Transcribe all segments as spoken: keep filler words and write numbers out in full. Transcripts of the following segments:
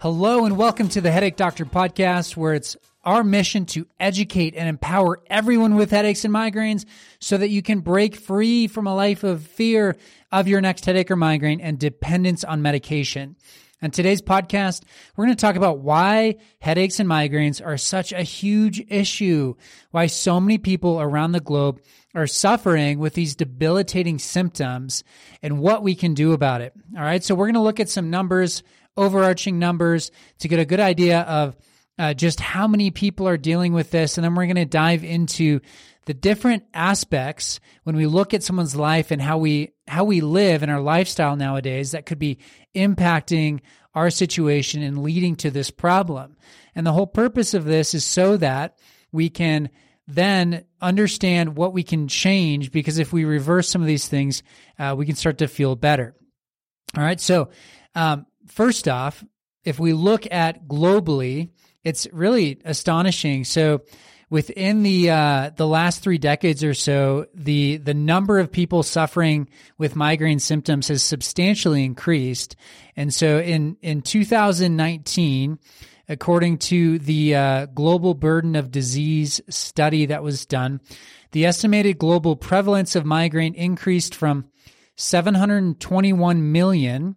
Hello and welcome to the Headache Doctor podcast, where it's our mission to educate and empower everyone with headaches and migraines so that you can break free from a life of fear of your next headache or migraine and dependence on medication. On today's podcast, we're going to talk about why headaches and migraines are such a huge issue, why so many people around the globe are suffering with these debilitating symptoms, and what we can do about it. All right, so we're going to look at some numbers, overarching numbers, to get a good idea of uh, just how many people are dealing with this. And then we're going to dive into the different aspects when we look at someone's life and how we how we live in our lifestyle nowadays that could be impacting our situation and leading to this problem. And the whole purpose of this is so that we can then understand what we can change, because if we reverse some of these things, uh, we can start to feel better. All right, so um, First off, if we look at globally, it's really astonishing. So within the uh, the last three decades or so, the the number of people suffering with migraine symptoms has substantially increased. And so in, in two thousand nineteen, according to the uh, Global Burden of Disease study that was done, the estimated global prevalence of migraine increased from seven hundred twenty-one million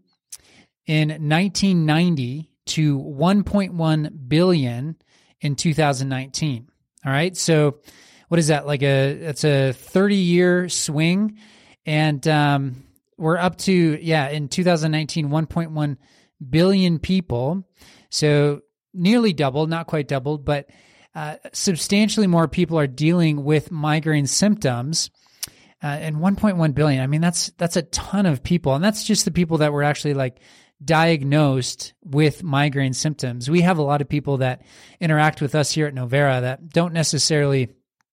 in nineteen ninety to one point one billion in two thousand nineteen. All right. So what is that? Like a, it's a thirty year swing. And, um, we're up to, yeah, in two thousand nineteen, one point one billion people. So nearly doubled, not quite doubled, but, uh, substantially more people are dealing with migraine symptoms. Uh, and one point one billion. I mean, that's, that's a ton of people. And that's just the people that were actually like diagnosed with migraine symptoms. We have a lot of people that interact with us here at Novera that don't necessarily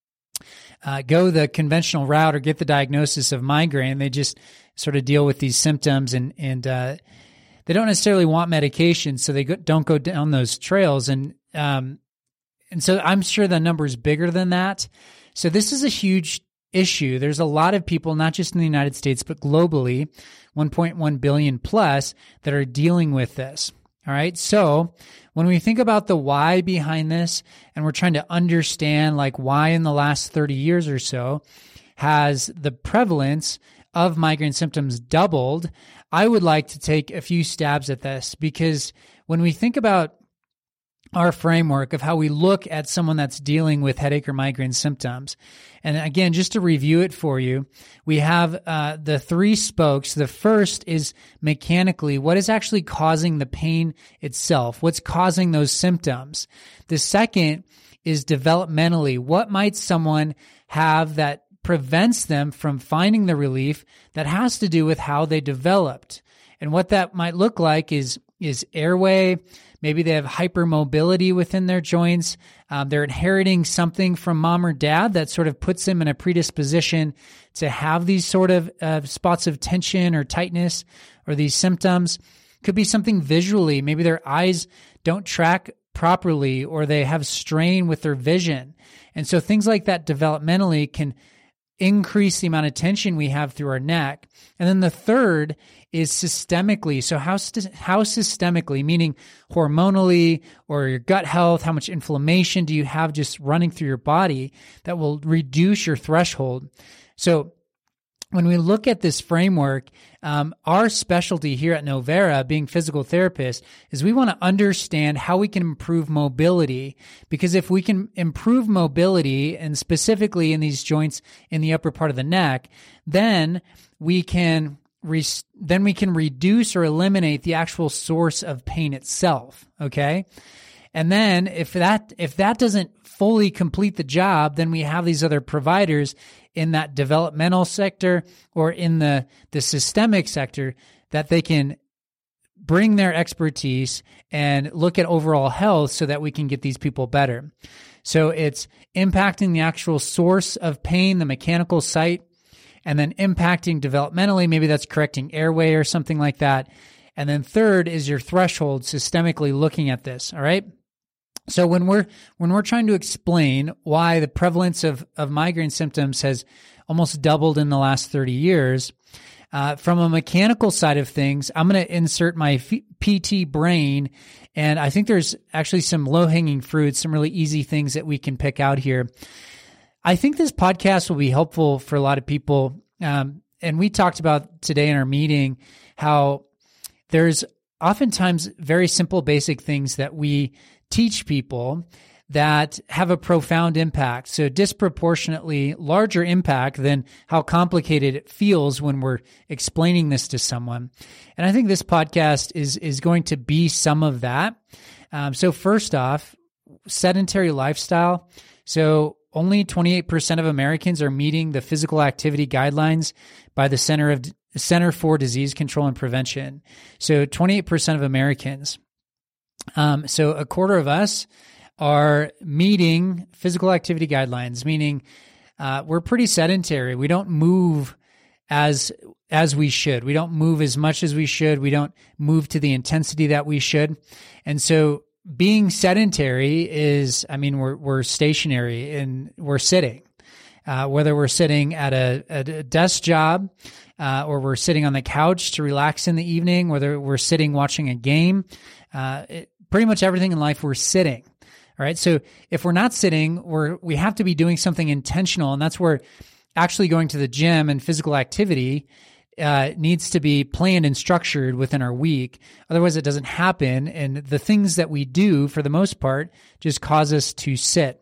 uh, go the conventional route or get the diagnosis of migraine. They just sort of deal with these symptoms, and and uh, they don't necessarily want medication, so they go, don't go down those trails. And um, and so I'm sure the number is bigger than that. So this is a huge issue. There's a lot of people, not just in the United States, but globally, one point one billion plus, that are dealing with this. All right. So when we think about the why behind this, and we're trying to understand like why in the last thirty years or so has the prevalence of migraine symptoms doubled, I would like to take a few stabs at this, because when we think about our framework of how we look at someone that's dealing with headache or migraine symptoms. And again, just to review it for you, we have uh, the three spokes. The first is mechanically, what is actually causing the pain itself? What's causing those symptoms? The second is developmentally, what might someone have that prevents them from finding the relief that has to do with how they developed? And what that might look like is, is airway. Maybe they have hypermobility within their joints. Um, they're inheriting something from mom or dad that sort of puts them in a predisposition to have these sort of uh, spots of tension or tightness or these symptoms. Could be something visually. Maybe their eyes don't track properly, or they have strain with their vision. And so things like that developmentally can increase the amount of tension we have through our neck. And then the third is systemically. So how how systemically, meaning hormonally or your gut health, how much inflammation do you have just running through your body that will reduce your threshold? So when we look at this framework, um, our specialty here at Novera, being physical therapists, is we want to understand how we can improve mobility. Because if we can improve mobility, and specifically in these joints in the upper part of the neck, then we can re- then we can reduce or eliminate the actual source of pain itself. Okay, and then if that if that doesn't fully complete the job, then we have these other providers in that developmental sector or in the, the systemic sector that they can bring their expertise and look at overall health so that we can get these people better. So it's impacting the actual source of pain, the mechanical site, and then impacting developmentally. Maybe that's correcting airway or something like that. And then third is your threshold, systemically looking at this. All right. So when we're when we're trying to explain why the prevalence of, of migraine symptoms has almost doubled in the last thirty years, Uh, from a mechanical side of things, I'm going to insert my F- P T brain, and I think there's actually some low-hanging fruits, some really easy things that we can pick out here. I think this podcast will be helpful for a lot of people. Um, and we talked about today in our meeting how there's oftentimes very simple, basic things that we teach people that have a profound impact. So disproportionately larger impact than how complicated it feels when we're explaining this to someone. And I think this podcast is, is going to be some of that. Um, so first off, sedentary lifestyle. So only twenty-eight percent of Americans are meeting the physical activity guidelines by the Center of Center for Disease Control and Prevention. So twenty-eight percent of Americans. Um, so a quarter of us are meeting physical activity guidelines, meaning uh, we're pretty sedentary. We don't move as as we should. We don't move as much as we should. We don't move to the intensity that we should. And so being sedentary is, I mean, we're we're stationary and we're sitting. Uh, whether we're sitting at a, at a desk job uh, or we're sitting on the couch to relax in the evening, whether we're sitting watching a game, uh, it, pretty much everything in life we're sitting. All right. So if we're not sitting, we're, we have to be doing something intentional. And that's where actually going to the gym and physical activity uh, needs to be planned and structured within our week. Otherwise it doesn't happen. And the things that we do for the most part just cause us to sit.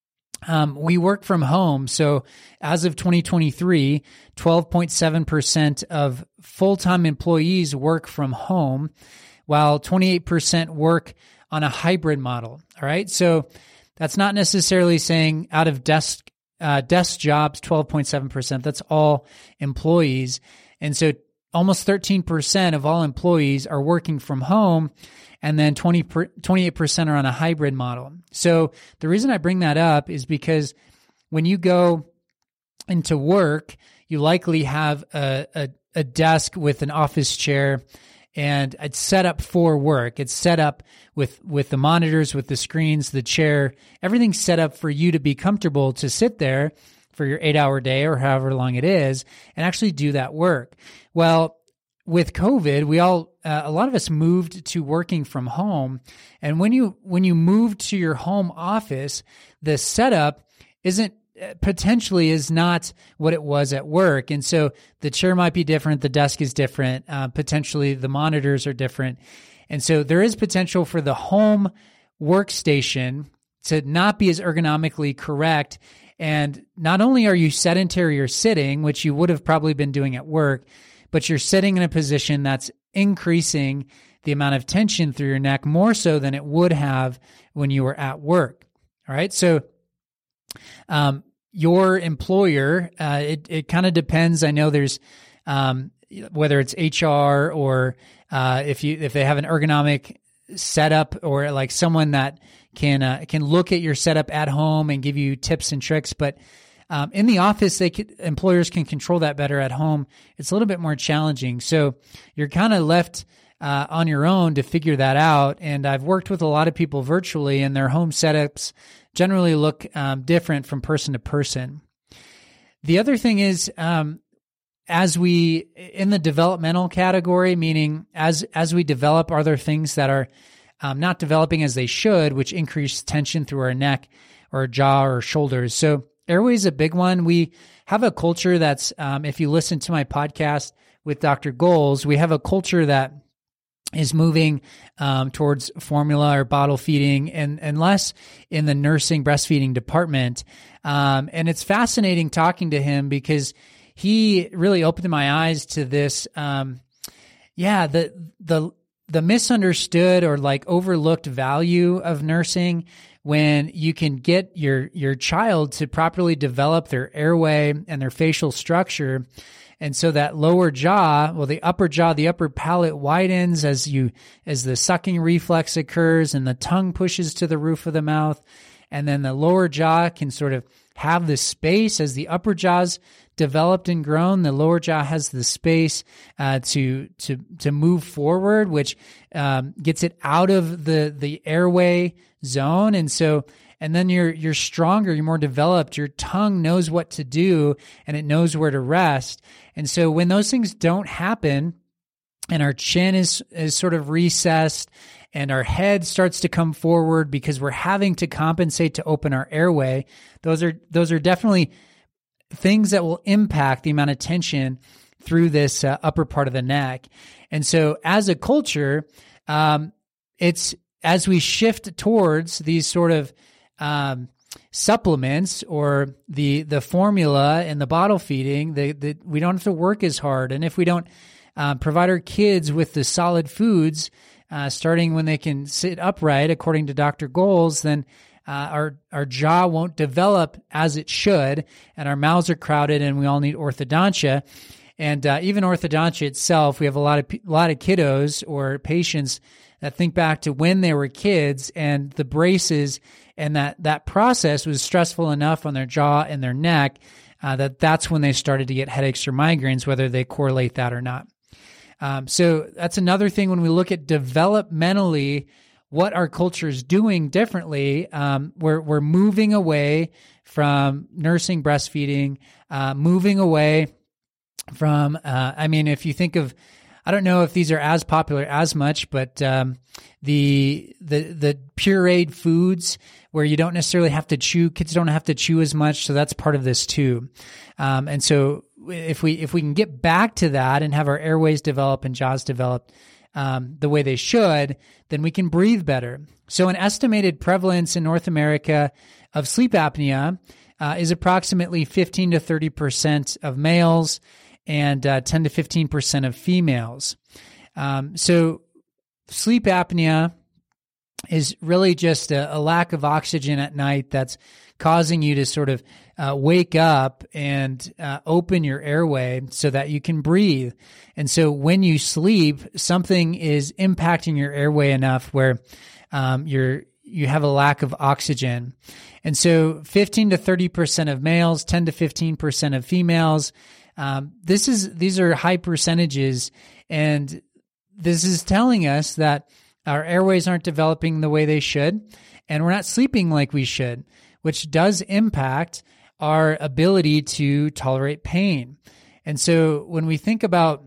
Um, we work from home. So as of twenty twenty-three, twelve point seven percent of full-time employees work from home, while twenty-eight percent work on a hybrid model. All right. So that's not necessarily saying out of desk, uh, desk jobs, twelve point seven percent. That's all employees. And so almost thirteen percent of all employees are working from home, and then twenty, twenty-eight percent are on a hybrid model. So the reason I bring that up is because when you go into work, you likely have a, a, a desk with an office chair, and it's set up for work. It's set up with, with the monitors, with the screens, the chair, everything's set up for you to be comfortable to sit there for your eight hour day or however long it is and actually do that work. Well, with COVID, we all, uh, a lot of us moved to working from home. And when you, when you move to your home office, the setup isn't, potentially is not what it was at work. And so the chair might be different. The desk is different. Uh, potentially the monitors are different. And so there is potential for the home workstation to not be as ergonomically correct. And not only are you sedentary or sitting, which you would have probably been doing at work, but you're sitting in a position that's increasing the amount of tension through your neck more so than it would have when you were at work. All right. So, um, your employer, uh, it, it kind of depends. I know there's, um, whether it's H R or, uh, if you, if they have an ergonomic setup or like someone that can, uh, can look at your setup at home and give you tips and tricks. But, um, in the office, they could, employers can control that better. At home, it's a little bit more challenging. So you're kind of left, uh, on your own to figure that out. And I've worked with a lot of people virtually, and their home setups generally look um, different from person to person. The other thing is, um, as we, in the developmental category, meaning as as we develop, are there things that are um, not developing as they should, which increase tension through our neck or jaw or shoulders? So airway is a big one. We have a culture that's, um, if you listen to my podcast with Doctor Goals, we have a culture that is moving um, towards formula or bottle feeding, and, and less in the nursing breastfeeding department. Um, and it's fascinating talking to him because he really opened my eyes to this. Um, yeah, the the the misunderstood or like overlooked value of nursing when you can get your your child to properly develop their airway and their facial structure. And so that lower jaw, well, the upper jaw, the upper palate widens as you, as the sucking reflex occurs and the tongue pushes to the roof of the mouth. And then the lower jaw can sort of have the space as the upper jaw's developed and grown. The lower jaw has the space uh, to to to move forward, which um, gets it out of the the airway zone. And so and then you're you're stronger, you're more developed, your tongue knows what to do and it knows where to rest. And so when those things don't happen and our chin is is sort of recessed and our head starts to come forward because we're having to compensate to open our airway, those are those are definitely things that will impact the amount of tension through this uh, upper part of the neck. And so as a culture, um, it's as we shift towards these sort of um, supplements or the the formula and the bottle feeding, the, the, we don't have to work as hard. And if we don't uh, provide our kids with the solid foods, uh, starting when they can sit upright, according to Doctor Goals, then Uh, our our jaw won't develop as it should, and our mouths are crowded, and we all need orthodontia. And uh, even orthodontia itself, we have a lot of a lot of kiddos or patients that think back to when they were kids, and the braces and that that process was stressful enough on their jaw and their neck uh, that that's when they started to get headaches or migraines, whether they correlate that or not. Um, so that's another thing when we look at developmentally what our culture is doing differently. Um, we're we're moving away from nursing breastfeeding, uh, moving away from. Uh, I mean, if you think of, I don't know if these are as popular as much, but um, the the the pureed foods where you don't necessarily have to chew, kids don't have to chew as much, so that's part of this too. Um, and so if we if we can get back to that and have our airways develop and jaws develop Um, the way they should, then we can breathe better. So an estimated prevalence in North America of sleep apnea uh, is approximately fifteen to thirty percent of males and uh, ten to fifteen percent of females. Um, so sleep apnea is really just a, a lack of oxygen at night that's causing you to sort of uh, wake up and uh, open your airway so that you can breathe. And so when you sleep, something is impacting your airway enough where um, you're you have a lack of oxygen. And so fifteen to thirty percent of males, ten to fifteen percent of females. Um, this is these are high percentages, and this is telling us that our airways aren't developing the way they should, and we're not sleeping like we should, which does impact our ability to tolerate pain. And so when we think about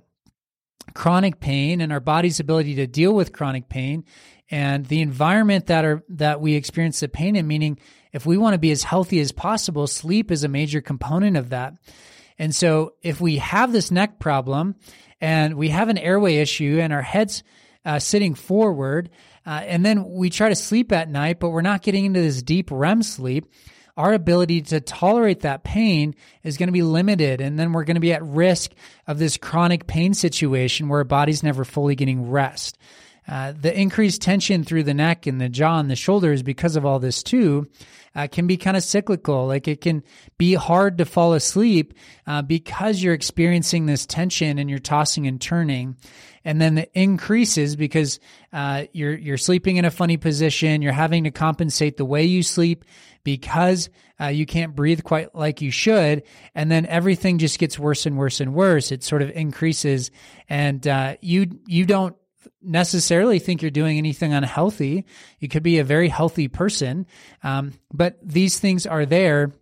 chronic pain and our body's ability to deal with chronic pain and the environment that are that we experience the pain in, meaning if we want to be as healthy as possible, sleep is a major component of that. And so if we have this neck problem and we have an airway issue and our head's uh, sitting forward, uh, and then we try to sleep at night, but we're not getting into this deep R E M sleep, our ability to tolerate that pain is going to be limited. And then we're going to be at risk of this chronic pain situation where our body's never fully getting rest. Uh, the increased tension through the neck and the jaw and the shoulders because of all this too uh, can be kind of cyclical. Like it can be hard to fall asleep uh, because you're experiencing this tension and you're tossing and turning. And then it increases because uh, you're you're sleeping in a funny position. You're having to compensate the way you sleep because uh, you can't breathe quite like you should. And then everything just gets worse and worse and worse. It sort of increases, and uh, you you don't necessarily think you're doing anything unhealthy. You could be a very healthy person, um, but these things are there,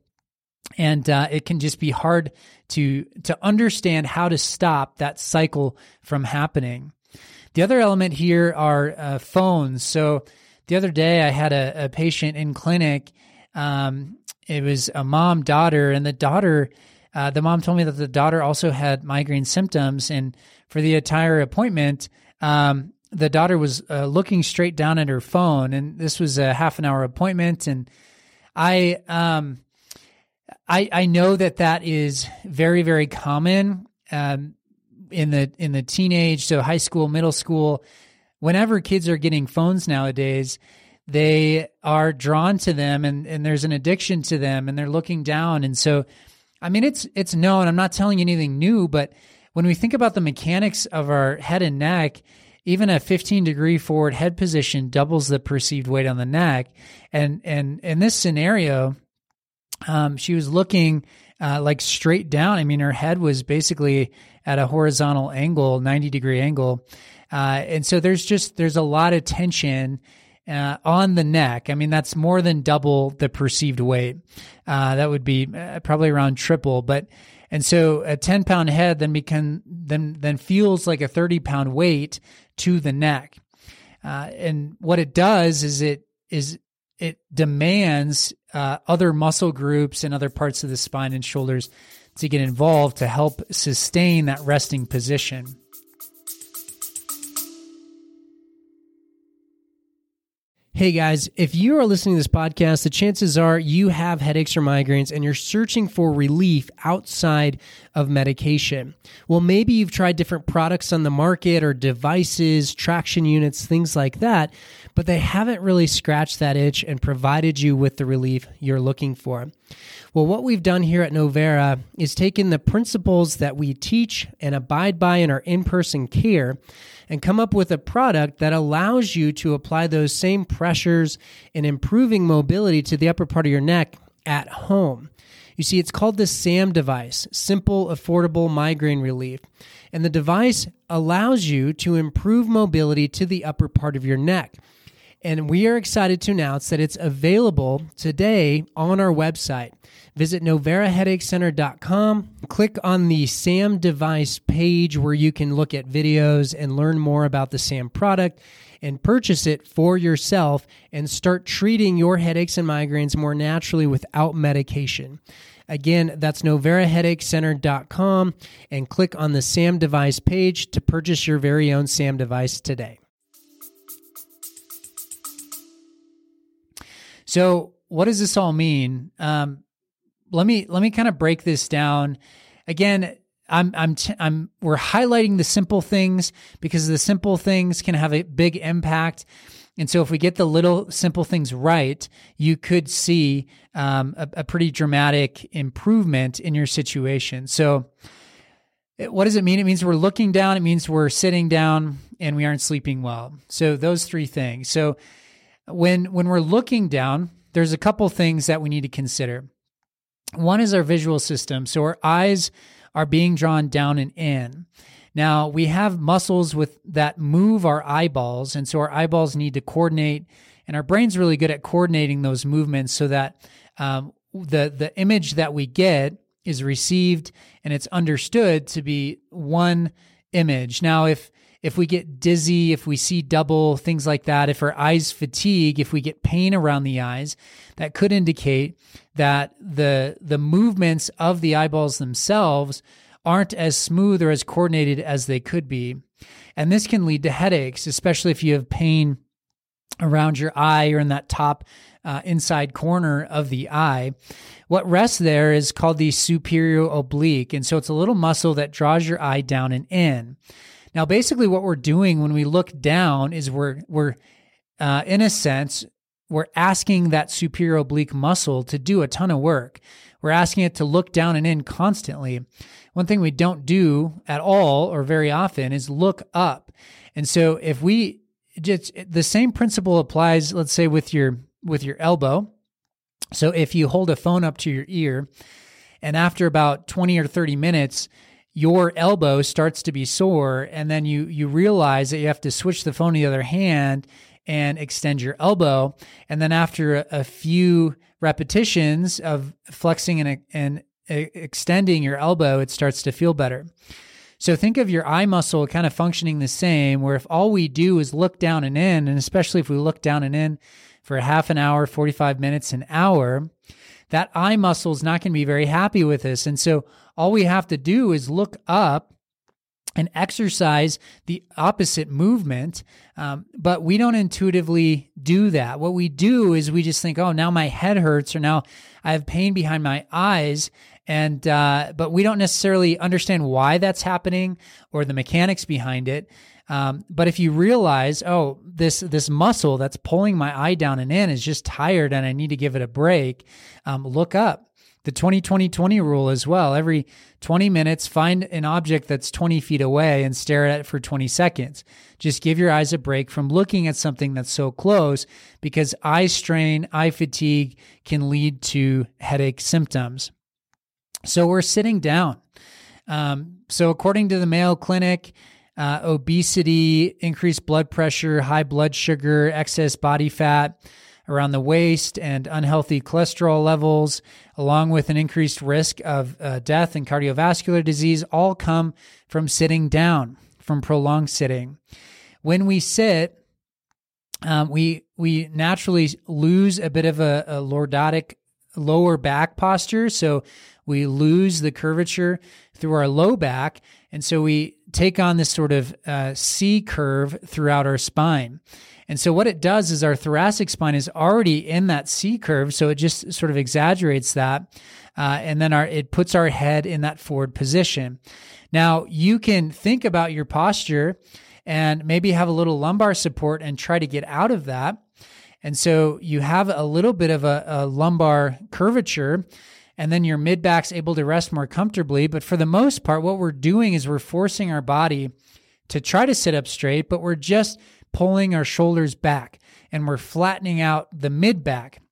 and uh, it can just be hard to to understand how to stop that cycle from happening. The other element here are uh, phones. So the other day I had a, a patient in clinic. Um, it was a mom daughter, and the daughter, uh, the mom told me that the daughter also had migraine symptoms, and for the entire appointment, Um, the daughter was uh, looking straight down at her phone, and this was a half an hour appointment. And I, um, I, I know that that is very, very common um, in the in the teenage, so high school, middle school. Whenever kids are getting phones nowadays, they are drawn to them, and, and there's an addiction to them, and they're looking down. And so, I mean, it's it's known. I'm not telling you anything new, but when we think about the mechanics of our head and neck, even a fifteen degree forward head position doubles the perceived weight on the neck. And and in this scenario, um, she was looking uh, like straight down. I mean, her head was basically at a horizontal angle, ninety degree angle. Uh, and so there's just, there's a lot of tension uh, on the neck. I mean, that's more than double the perceived weight. Uh, that would be uh, probably around triple. But and so a ten pound head then become then then feels like a thirty pound weight to the neck. Uh, and what it does is it is it demands uh, other muscle groups and other parts of the spine and shoulders to get involved to help sustain that resting position. Hey guys, if you are listening to this podcast, the chances are you have headaches or migraines and you're searching for relief outside of medication. Well, maybe you've tried different products on the market or devices, traction units, things like that, but they haven't really scratched that itch and provided you with the relief you're looking for. Well, what we've done here at Novera is taken the principles that we teach and abide by in our in-person care and come up with a product that allows you to apply those same pressures and improving mobility to the upper part of your neck at home. You see, it's called the SAM device, Simple Affordable Migraine Relief. And the device allows you to improve mobility to the upper part of your neck. And we are excited to announce that it's available today on our website. Visit novera headache center dot com. Click on the SAM device page where you can look at videos and learn more about the SAM product and purchase it for yourself and start treating your headaches and migraines more naturally without medication. Again, that's novera headache center dot com and click on the SAM device page to purchase your very own SAM device today. So what does this all mean? Um, let me let me kind of break this down. Again, I'm I'm t- I'm we're highlighting the simple things because the simple things can have a big impact. And so if we get the little simple things right, you could see um, a, a pretty dramatic improvement in your situation. So what does it mean? It means we're looking down. It means we're sitting down and we aren't sleeping well. So those three things. So When when we're looking down, there's a couple things that we need to consider. One is our visual system. So our eyes are being drawn down and in. Now, we have muscles with that move our eyeballs, and so our eyeballs need to coordinate, and our brain's really good at coordinating those movements so that um, the, the image that we get is received and it's understood to be one image. Now, if If we get dizzy, if we see double, things like that, if our eyes fatigue, if we get pain around the eyes, that could indicate that the the movements of the eyeballs themselves aren't as smooth or as coordinated as they could be. And this can lead to headaches, especially if you have pain around your eye or in that top uh, inside corner of the eye. What rests there is called the superior oblique. And so it's a little muscle that draws your eye down and in. Now, basically what we're doing when we look down is we're, we're uh, in a sense, we're asking that superior oblique muscle to do a ton of work. We're asking it to look down and in constantly. One thing we don't do at all or very often is look up. And so if we just, the same principle applies, let's say with your, with your elbow. So if you hold a phone up to your ear and after about twenty or thirty minutes, your elbow starts to be sore, and then you you realize that you have to switch the phone to the other hand and extend your elbow. And then after a, a few repetitions of flexing and, and extending your elbow, it starts to feel better. So think of your eye muscle kind of functioning the same, where if all we do is look down and in, and especially if we look down and in for a half an hour, forty-five minutes, an hour, that eye muscle is not going to be very happy with us. And so all we have to do is look up and exercise the opposite movement, um, but we don't intuitively do that. What we do is we just think, oh, now my head hurts, or now I have pain behind my eyes, and uh, but we don't necessarily understand why that's happening or the mechanics behind it. Um, but if you realize, oh, this this muscle that's pulling my eye down and in is just tired and I need to give it a break, um, look up. The twenty twenty twenty rule as well. Every twenty minutes, find an object that's twenty feet away and stare at it for twenty seconds. Just give your eyes a break from looking at something that's so close, because eye strain, eye fatigue can lead to headache symptoms. So we're sitting down. Um, so according to the Mayo Clinic, uh, obesity, increased blood pressure, high blood sugar, excess body fat around the waist, and unhealthy cholesterol levels, along with an increased risk of uh, death and cardiovascular disease, all come from sitting down, from prolonged sitting. When we sit, um, we we naturally lose a bit of a, a lordotic lower back posture, so we lose the curvature through our low back, and so we take on this sort of uh, C curve throughout our spine. And so what it does is our thoracic spine is already in that C curve, so it just sort of exaggerates that, uh, and then our it puts our head in that forward position. Now, you can think about your posture and maybe have a little lumbar support and try to get out of that. And so you have a little bit of a, a lumbar curvature, and then your mid-back's able to rest more comfortably. But for the most part, what we're doing is we're forcing our body to try to sit up straight, but we're just pulling our shoulders back, and we're flattening out the mid-back.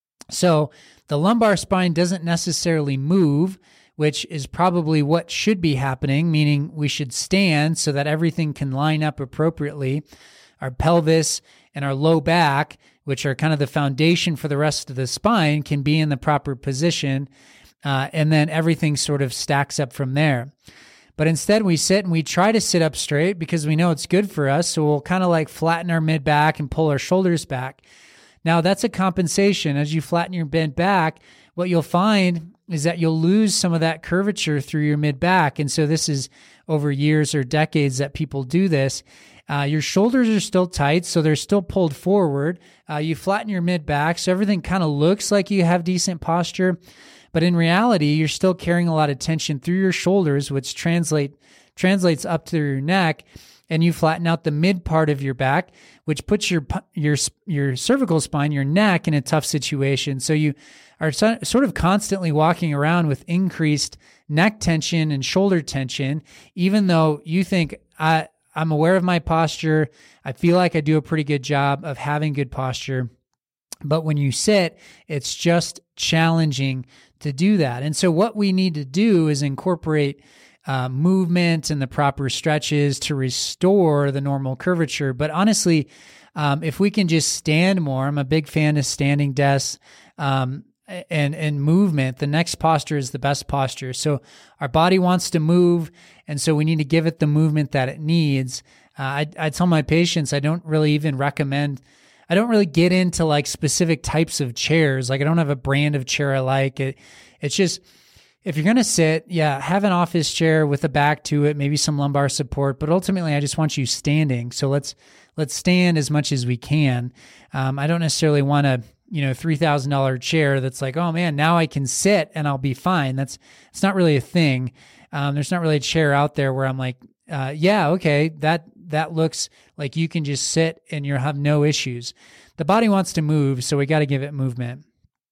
So the lumbar spine doesn't necessarily move, which is probably what should be happening, meaning we should stand so that everything can line up appropriately. Our pelvis and our low back, which are kind of the foundation for the rest of the spine, can be in the proper position, uh, and then everything sort of stacks up from there. But instead, we sit and we try to sit up straight because we know it's good for us, so we'll kind of like flatten our mid-back and pull our shoulders back. Now, that's a compensation. As you flatten your mid back, what you'll find is that you'll lose some of that curvature through your mid-back. And so this is over years or decades that people do this. Uh, your shoulders are still tight, so they're still pulled forward. Uh, you flatten your mid-back, so everything kind of looks like you have decent posture. But in reality, you're still carrying a lot of tension through your shoulders, which translate translates up to your neck, and you flatten out the mid part of your back, which puts your your your cervical spine, your neck, in a tough situation. So you are so, sort of constantly walking around with increased neck tension and shoulder tension, even though you think, I, I'm aware of my posture. I feel like I do a pretty good job of having good posture. But when you sit, it's just challenging to do that. And so what we need to do is incorporate uh, movement and the proper stretches to restore the normal curvature. But honestly, um, if we can just stand more, I'm a big fan of standing desks um, and, and movement. The next posture is the best posture. So our body wants to move, and so we need to give it the movement that it needs. Uh, I, I tell my patients, I don't really even recommend I don't really get into like specific types of chairs. Like I don't have a brand of chair I like. It, it's just, if you're going to sit, yeah, have an office chair with a back to it, maybe some lumbar support, but ultimately I just want you standing. So let's, let's stand as much as we can. Um, I don't necessarily want a, you know, three thousand dollars chair that's like, oh man, now I can sit and I'll be fine. That's, it's not really a thing. Um, there's not really a chair out there where I'm like, uh, yeah, okay, that, that looks like you can just sit and you'll have no issues. The body wants to move, so we got to give it movement.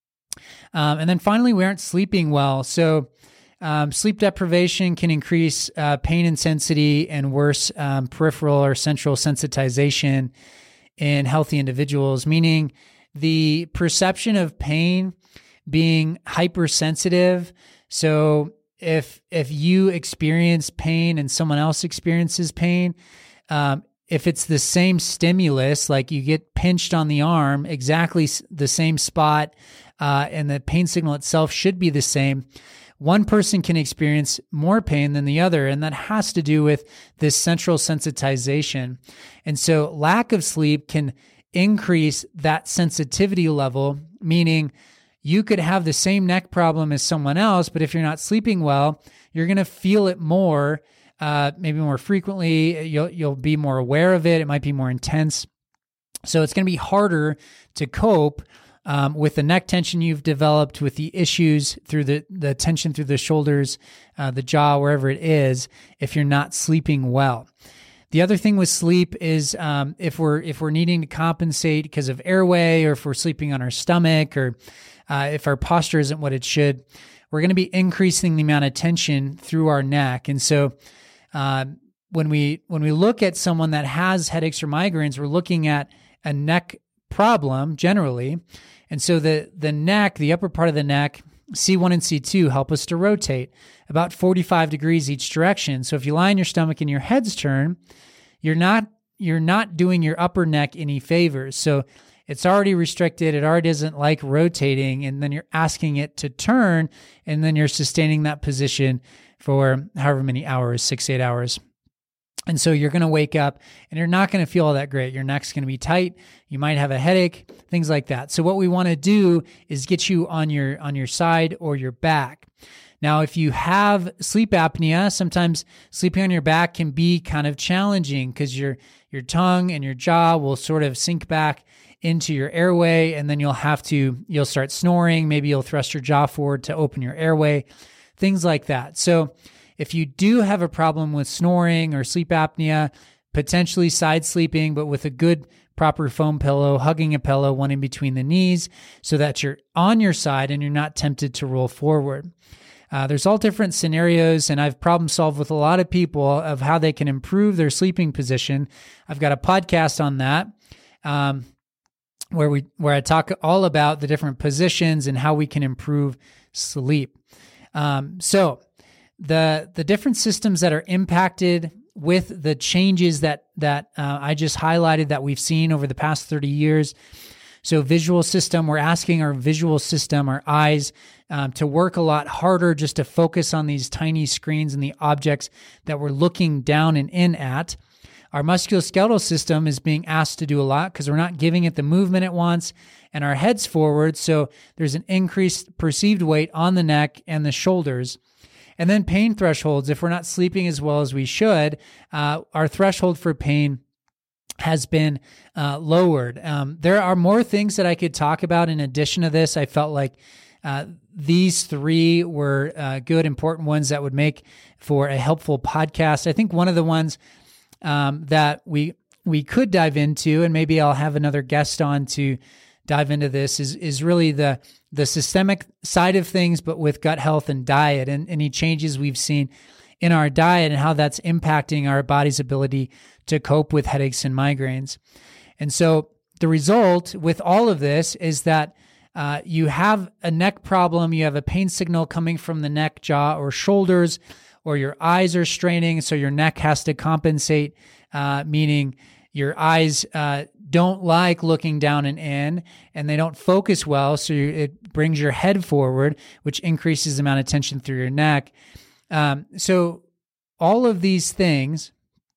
Um, and then finally, we aren't sleeping well. So um, sleep deprivation can increase uh, pain intensity and worse um, peripheral or central sensitization in healthy individuals, meaning the perception of pain being hypersensitive. So if if you experience pain and someone else experiences pain, Um, if it's the same stimulus, like you get pinched on the arm, exactly the same spot, uh, and the pain signal itself should be the same, one person can experience more pain than the other, and that has to do with this central sensitization. And so lack of sleep can increase that sensitivity level, meaning you could have the same neck problem as someone else, but if you're not sleeping well, you're going to feel it more, uh, maybe more frequently. You'll, you'll be more aware of it. It might be more intense. So it's going to be harder to cope um, with the neck tension you've developed, with the issues through the, the tension through the shoulders, uh, the jaw, wherever it is, if you're not sleeping well. The other thing with sleep is um, if we're if we're needing to compensate because of airway, or if we're sleeping on our stomach, or uh, if our posture isn't what it should, we're going to be increasing the amount of tension through our neck. And so uh, when we when we look at someone that has headaches or migraines, we're looking at a neck problem generally. And so the the neck, the upper part of the neck, C one and C two help us to rotate about forty-five degrees each direction. So if you lie on your stomach and your head's turned, you're not you're not doing your upper neck any favors. So it's already restricted. It already doesn't like rotating. And then you're asking it to turn, and then you're sustaining that position for however many hours, six, eight hours. And so you're going to wake up and you're not going to feel all that great. Your neck's going to be tight. You might have a headache, things like that. So what we want to do is get you on your, on your side or your back. Now, if you have sleep apnea, sometimes sleeping on your back can be kind of challenging because your, your tongue and your jaw will sort of sink back into your airway, and then you'll have to, you'll start snoring. Maybe you'll thrust your jaw forward to open your airway, things like that. So if you do have a problem with snoring or sleep apnea, potentially side sleeping, but with a good proper foam pillow, hugging a pillow, one in between the knees, so that you're on your side and you're not tempted to roll forward. Uh, there's all different scenarios, and I've problem solved with a lot of people of how they can improve their sleeping position. I've got a podcast on that, um, where we where I talk all about the different positions and how we can improve sleep. Um, so. The the different systems that are impacted with the changes that that uh, I just highlighted that we've seen over the past thirty years. So visual system, we're asking our visual system, our eyes, um, to work a lot harder just to focus on these tiny screens and the objects that we're looking down and in at. Our musculoskeletal system is being asked to do a lot because we're not giving it the movement it wants, and our head's forward, so there's an increased perceived weight on the neck and the shoulders. And then pain thresholds. If we're not sleeping as well as we should, uh, our threshold for pain has been uh, lowered. Um, there are more things that I could talk about in addition to this. I felt like uh, these three were uh, good, important ones that would make for a helpful podcast. I think one of the ones um, that we we could dive into, and maybe I'll have another guest on to dive into this, is is really the the systemic side of things, but with gut health and diet, and any changes we've seen in our diet and how that's impacting our body's ability to cope with headaches and migraines. And so the result with all of this is that uh, you have a neck problem, you have a pain signal coming from the neck, jaw, or shoulders, or your eyes are straining, so your neck has to compensate, uh, meaning your eyes uh, don't like looking down and in, and they don't focus well, so you, it brings your head forward, which increases the amount of tension through your neck. Um, so all of these things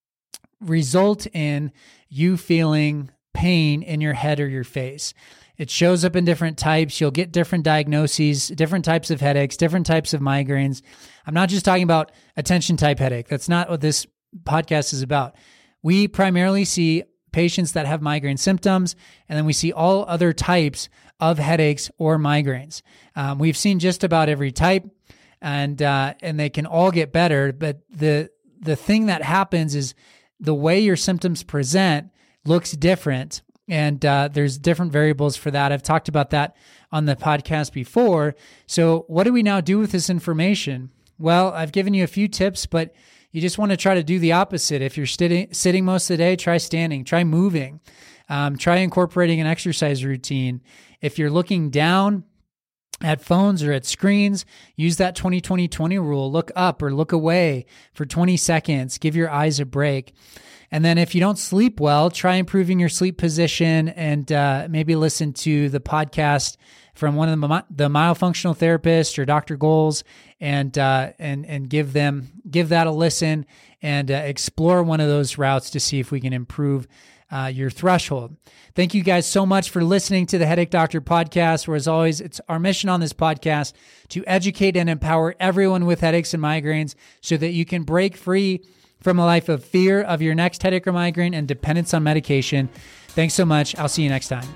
result in you feeling pain in your head or your face. It shows up in different types. You'll get different diagnoses, different types of headaches, different types of migraines. I'm not just talking about a tension type headache. That's not what this podcast is about. We primarily see patients that have migraine symptoms, and then we see all other types of headaches or migraines. Um, we've seen just about every type, and uh, and they can all get better. But the the thing that happens is the way your symptoms present looks different, and uh, there's different variables for that. I've talked about that on the podcast before. So what do we now do with this information? Well, I've given you a few tips, but you just want to try to do the opposite. If you're sitting, sitting most of the day, try standing, try moving, um, try incorporating an exercise routine. If you're looking down at phones or at screens, use that twenty twenty twenty rule. Look up or look away for twenty seconds. Give your eyes a break. And then if you don't sleep well, try improving your sleep position, and uh, maybe listen to the podcast from one of the, the myofunctional therapists or Doctor Goals, and uh, and and give them give that a listen, and uh, explore one of those routes to see if we can improve uh, your threshold. Thank you guys so much for listening to the Headache Doctor podcast, where as always, it's our mission on this podcast to educate and empower everyone with headaches and migraines so that you can break free from a life of fear of your next headache or migraine and dependence on medication. Thanks so much. I'll see you next time.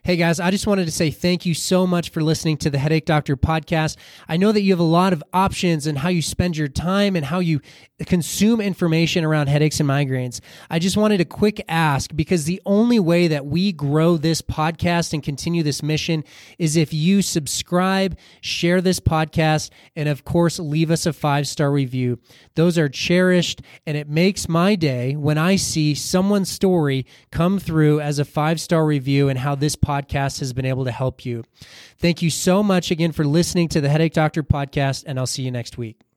Hey guys, I just wanted to say thank you so much for listening to the Headache Doctor podcast. I know that you have a lot of options in how you spend your time and how you consume information around headaches and migraines. I just wanted a quick ask, because the only way that we grow this podcast and continue this mission is if you subscribe, share this podcast, and of course, leave us a five-star review. Those are cherished, and it makes my day when I see someone's story come through as a five-star review and how this podcast podcast has been able to help you. Thank you so much again for listening to the Headache Doctor podcast, and I'll see you next week.